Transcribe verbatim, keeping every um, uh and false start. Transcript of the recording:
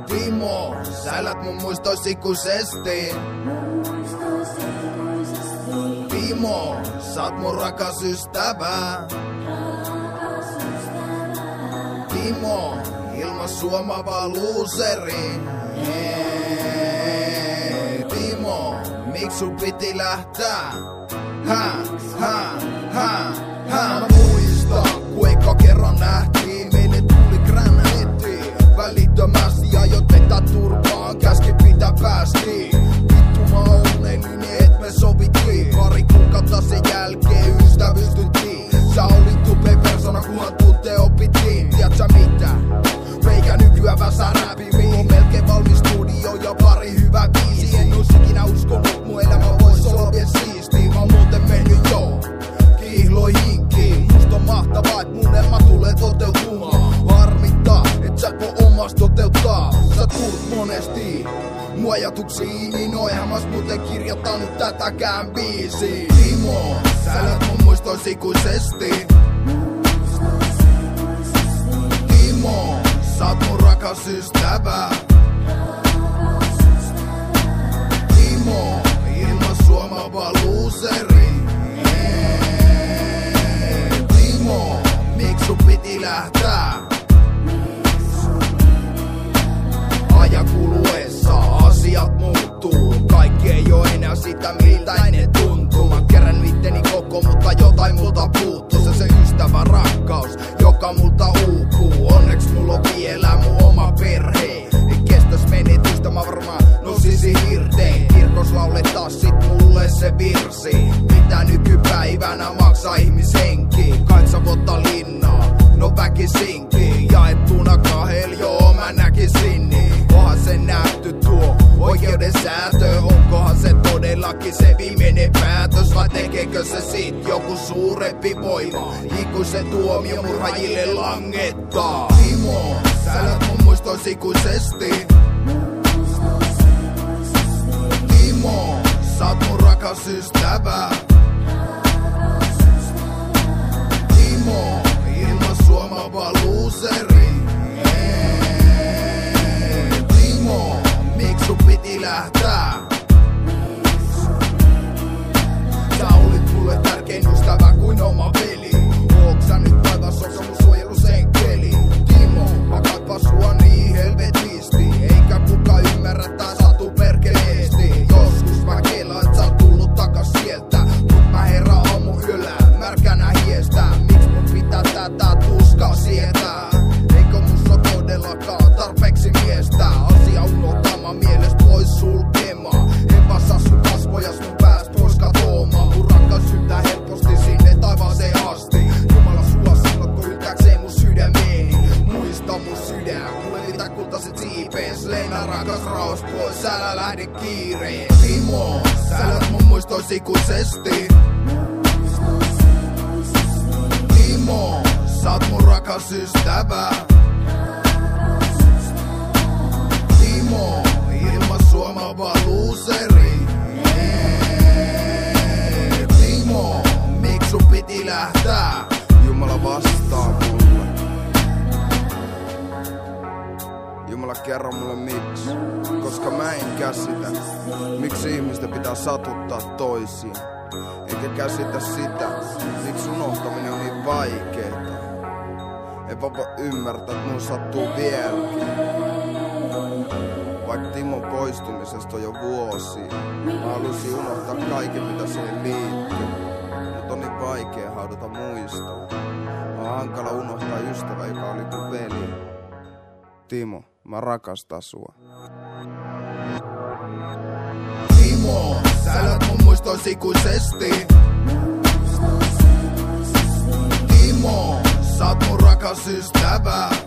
Timo, sä elät mun muistois ikuisesti. Timo, sä oot mun rakas ystävä. Timo, ilman sua mä vaan looseri. Timo, miksi sun piti lähtää? Hä, hä, hä, hä. Mä muistan, kun eka kerran nähtiin, meille tuli granaatti. Välittömästi ajot vetää turpaan, käski pitää päästiin. Vittu mä onnellinen, et me sovittiin. Pari kuukautta sen jälkeen ystävystyttiin. Sä olit tupeen persona, kunhan tunte opittiin. Tiedät sä mitä? Meikä nykyään väsää räpimiin. On melkein valmis studio ja pari hyvä biisi. En ois ikinä uskonut, mun elämä vois olla vielä siistii. Mä oon muuten mennyt jo kihloihinkin. Musta on mahtavaa, et mun elämä tulee toteutumaan. Harmittaa, et sä voi omas toteuttaa. Sä tuut monesti mun ajatuksiin, niin oihan mä ois muuten kirjoittanut tätäkään biisiä. Timo, sä elät mun muistois ikuisesti. Timo, sä oot mun rakas ystävä. Timo, ilman sua mä vaan looseri. Timo, miksi sun piti lähtää? Ajan kuluessa asiat muuttuu. Kaikki ei oo enää sitä miltä ennen tuntuu. Mä kerän itteni koko, mutta jotain multa puuttuu. Se se ystävän rakkaus, joka multa uupuu. Onneks mulla on vielä mun oma perhe. Ei kestäs menetystä, mä varmaan nosisin hirteen. Kirkos lauletaan sit mulle se virsi. Mitä nykypäivänä maksaa ihmishenki? Kaitsavotta linnaa, no väkisinkin. Jaettuna kahdel, joo mä näkisin niin. Onhan se nähty tuo oikeuden säätö. Onkohan se todellakin se viimeinen päätös? Vai tekeekö se sit joku suurempi voima? Ikuisen tuomio murhajille langettaa. Timo, sä elät mun muistois ikuisesti. Timo, sä oot mun rakas ystävä. Timo, ilman sua mä vaan looseri. Timo, miksi sun piti lähtää? Sä olit mulle tärkein ystävä kuin oma veli. Oot sä nyt taivas, onko mun suojelusenkeli? Timo, mä kaipaan sua niin helvetisti. Eikä kuka ymmärrä tää satu perkeleesti. Joskus mä kelaan, et sä oot tullut takas sieltä. Mut mä herään aamu yöllä, märkänä hiestä. Miks mun pitää tätä tuskaa sietää? Eikö musta todellakaan tarpeeksi miestä? Asia unohtama mielestä pois sulkemaan. En vaan saa sun kasvojas mun päästä pois katoamaan. Mun rakkaus syttää helposti sinne taivaaseen asti. Jumala sua sanotko yltääkseen mun sydämeeni. Muista mun sydän, kuule mitä kultaiset siipees. Leena rakas raos pois, älä lähde kiireen. Timo, sä elät mun muistois ikuisesti. Timo, sä oot mun rakas ystävä. Timo, ilman sua mä vaan looseri. Timo, miksi sun piti lähtää? Jumala vastaa mulle. Jumala kerro mulle miksi. Koska mä en käsitä, miksi ihmisten pitää satuttaa toisia. Eikä käsitä sitä, miksi unohtaminen on niin vaikeeta. En vaan voi ymmärtää, että mun sattuu vieläkin. Vaikka Timon poistumisesta on jo vuosia. Mä halusin unohtaa kaiken mitä siihen liittyy. Mut on niin vaikea haudata muistaa. On hankala unohtaa ystävä, joka oli kuin veli. Timo, mä rakastan sua. Timo, sä elät mun muistois ikuisesti. Timo, sä oot mun rakas ystävä.